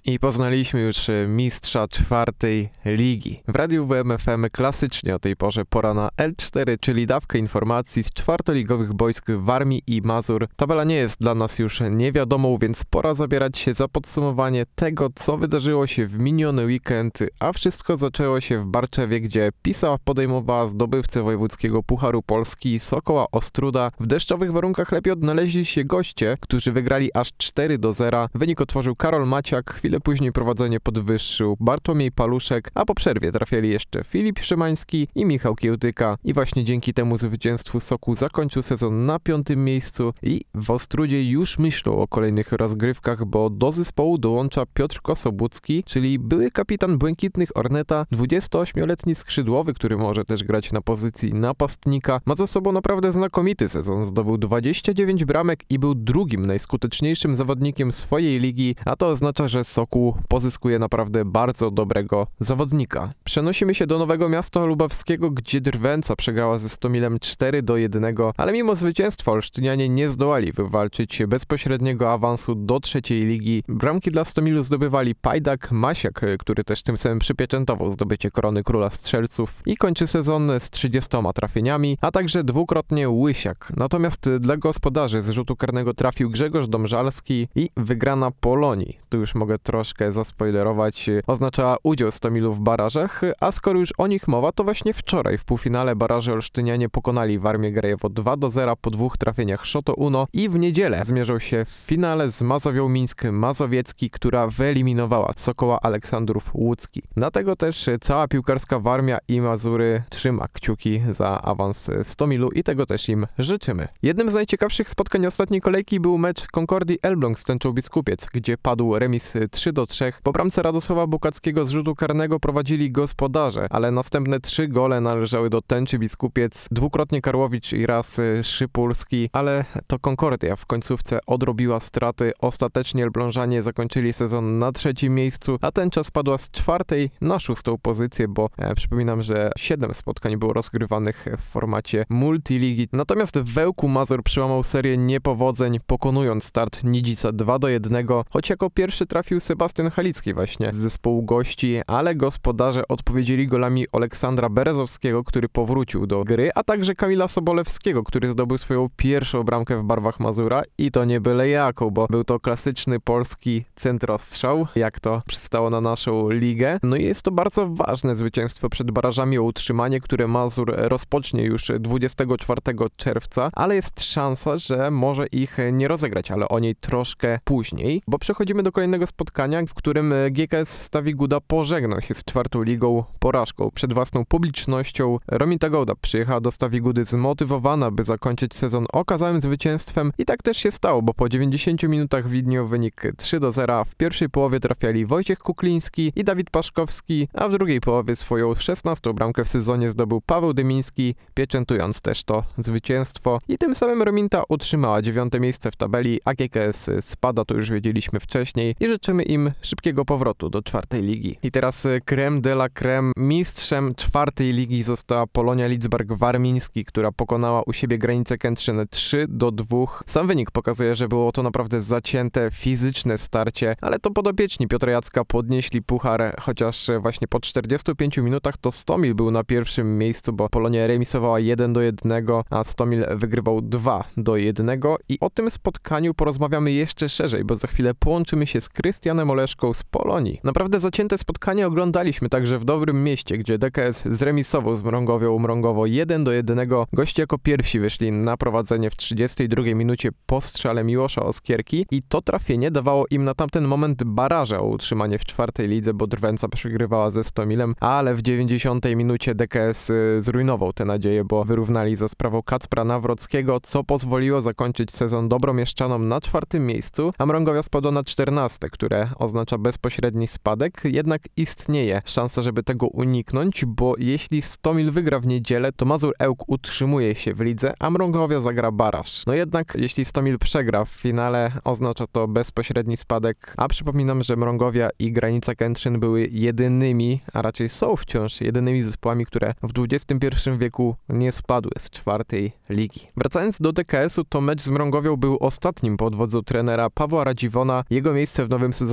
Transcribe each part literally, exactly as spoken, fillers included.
I poznaliśmy już mistrza czwartej ligi. W Radiu W M F M klasycznie o tej porze pora na L cztery, czyli dawkę informacji z czwartoligowych boisk Warmii i Mazur. Tabela nie jest dla nas już niewiadomą, więc pora zabierać się za podsumowanie tego, co wydarzyło się w miniony weekend, a wszystko zaczęło się w Barczewie, gdzie Pisa podejmowała zdobywcę wojewódzkiego Pucharu Polski Sokoła Ostróda. W deszczowych warunkach lepiej odnaleźli się goście, którzy wygrali aż cztery do zera. Wynik otworzył Karol Maciak, chwilę później prowadzenie podwyższył Bartłomiej Paluszek, a po przerwie trafiali jeszcze Filip Szymański i Michał Kiełtyka. I właśnie dzięki temu zwycięstwu Sokół zakończył sezon na piątym miejscu i w Ostródzie już myślą o kolejnych rozgrywkach, bo do zespołu dołącza Piotr Kosobucki, czyli były kapitan Błękitnych Orneta, dwudziestoośmioletni skrzydłowy, który może też grać na pozycji napastnika. Ma za sobą naprawdę znakomity sezon, zdobył dwadzieścia dziewięć bramek i był drugim najskuteczniejszym zawodnikiem swojej ligi, a to oznacza, że Sokół pozyskuje naprawdę bardzo dobrego zawodnika. Przenosimy się do Nowego Miasta Lubawskiego, gdzie Drwęca przegrała ze Stomilem cztery do jednego, ale mimo zwycięstwa olsztynianie nie zdołali wywalczyć bezpośredniego awansu do trzeciej ligi. Bramki dla Stomilu zdobywali Pajdak, Masiak, który też tym samym przypieczętował zdobycie korony króla strzelców i kończy sezon z trzydziestoma trafieniami, a także dwukrotnie Łysiak. Natomiast dla gospodarzy z rzutu karnego trafił Grzegorz Domżalski i wygrana Polonii. Tu już mogę troszkę zaspoilerować, oznaczała udział Stomilu w barażach, a skoro już o nich mowa, to właśnie wczoraj w półfinale baraży olsztynianie pokonali Warmię Grajewo dwa do zera po dwóch trafieniach Szoto Uno i w niedzielę zmierzą się w finale z Mazowią Mińsk Mazowiecki, która wyeliminowała Sokoła Aleksandrów Łódzki. Dlatego też cała piłkarska Warmia i Mazury trzyma kciuki za awans Stomilu i tego też im życzymy. Jednym z najciekawszych spotkań ostatniej kolejki był mecz Concordii Elbląg z Tęczą Biskupiec, gdzie padł remis trzy do trzech. Po bramce Radosława Bukackiego z rzutu karnego prowadzili gospodarze, ale następne trzy gole należały do Tęczy Biskupiec, dwukrotnie Karłowicz i raz Szypulski, ale to Concordia w końcówce odrobiła straty. Ostatecznie Elblążanie zakończyli sezon na trzecim miejscu, a Tęcza spadła z czwartej na szóstą pozycję, bo e, przypominam, że siedem spotkań było rozgrywanych w formacie multiligi. Natomiast w Wełku Mazur przełamał serię niepowodzeń, pokonując Start Nidzica dwa do jednego, choć jako pierwszy trafił Sebastian Halicki właśnie z zespołu gości, ale gospodarze odpowiedzieli golami Aleksandra Berezowskiego, który powrócił do gry, a także Kamila Sobolewskiego, który zdobył swoją pierwszą bramkę w barwach Mazura i to nie byle jaką, bo był to klasyczny polski centrostrzał, jak to przystało na naszą ligę. No i jest to bardzo ważne zwycięstwo przed barażami o utrzymanie, które Mazur rozpocznie już dwudziestego czwartego czerwca, ale jest szansa, że może ich nie rozegrać, ale o niej troszkę później, bo przechodzimy do kolejnego spotkania, w którym G K S Stawi Guda pożegnał się z czwartą ligą porażką przed własną publicznością. Romita Gołda przyjechała do Stawi Gudy zmotywowana, by zakończyć sezon okazałym zwycięstwem i tak też się stało, bo po dziewięćdziesięciu minutach widniał wynik trzy do zera. W pierwszej połowie trafiali Wojciech Kukliński i Dawid Paszkowski, a w drugiej połowie swoją szesnastą bramkę w sezonie zdobył Paweł Dymiński, pieczętując też to zwycięstwo i tym samym Rominta utrzymała dziewiąte miejsce w tabeli, a G K S spada, to już wiedzieliśmy wcześniej i życzymy im szybkiego powrotu do czwartej ligi. I teraz creme de la creme. Mistrzem czwartej ligi została Polonia Lidzbark Warmiński, która pokonała u siebie Granicę Kętrzyn trzy do dwóch. Sam wynik pokazuje, że było to naprawdę zacięte, fizyczne starcie, ale to podopieczni Piotra Jacka podnieśli puchar, chociaż właśnie po czterdziestu pięciu minutach to Stomil był na pierwszym miejscu, bo Polonia remisowała jeden do jednego, a Stomil wygrywał dwa do jednego i o tym spotkaniu porozmawiamy jeszcze szerzej, bo za chwilę połączymy się z Krystianem Oleszką z Polonii. Naprawdę zacięte spotkanie oglądaliśmy także w Dobrym Mieście, gdzie D K S zremisował z Mrągowią Mrągowo jeden do jednego. Goście jako pierwsi wyszli na prowadzenie w trzydziestej drugiej minucie po strzale Miłosza Oskierki i to trafienie dawało im na tamten moment baraża o utrzymanie w czwartej lidze, bo Drwęca przegrywała ze Stomilem, ale w dziewięćdziesiątej minucie D K S zrujnował te nadzieje, bo wyrównali za sprawą Kacpra Nawrockiego, co pozwoliło zakończyć sezon Dobromieszczanom na czwartym miejscu, a Mrągowia spadła na czternaste, które oznacza bezpośredni spadek, jednak istnieje szansa, żeby tego uniknąć, bo jeśli Stomil wygra w niedzielę, to Mazur Ełk utrzymuje się w lidze, a Mrągowia zagra baraż. No jednak jeśli Stomil przegra w finale, oznacza to bezpośredni spadek, a przypominam, że Mrągowia i Granica Kętrzyn były jedynymi, a raczej są wciąż jedynymi zespołami, które w dwudziestym pierwszym wieku nie spadły z czwartej ligi. Wracając do D K S u, to mecz z Mrągowią był ostatnim pod wodzą trenera Pawła Radziwona. Jego miejsce w nowym sezonie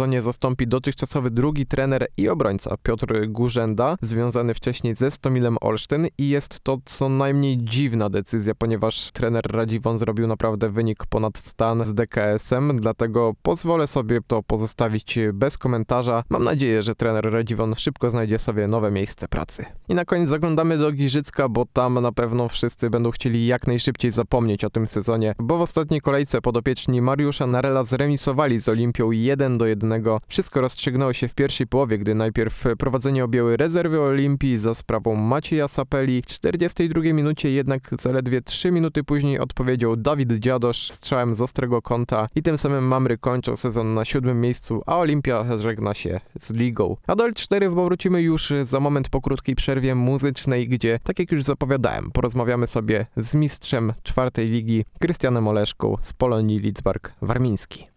sezonie zastąpi dotychczasowy drugi trener i obrońca Piotr Górzęda, związany wcześniej ze Stomilem Olsztyn i jest to co najmniej dziwna decyzja, ponieważ trener Radziwon zrobił naprawdę wynik ponad stan z D K S-em, dlatego pozwolę sobie to pozostawić bez komentarza. Mam nadzieję, że trener Radziwon szybko znajdzie sobie nowe miejsce pracy. I na koniec zaglądamy do Giżycka, bo tam na pewno wszyscy będą chcieli jak najszybciej zapomnieć o tym sezonie, bo w ostatniej kolejce podopieczni Mariusza Narela zremisowali z Olimpią jeden do jednego. Wszystko rozstrzygnęło się w pierwszej połowie, gdy najpierw prowadzenie objęły rezerwy Olimpii za sprawą Macieja Sapeli. W czterdziestej drugiej minucie jednak zaledwie trzy minuty później odpowiedział Dawid Dziadosz strzałem z ostrego kąta i tym samym Mamry kończą sezon na siódmym miejscu, a Olimpia żegna się z ligą. A do L cztery wrócimy już za moment po krótkiej przerwie muzycznej, gdzie, tak jak już zapowiadałem, porozmawiamy sobie z mistrzem czwartej ligi, Krystianem Oleszką z Polonii Lidzbark Warmiński.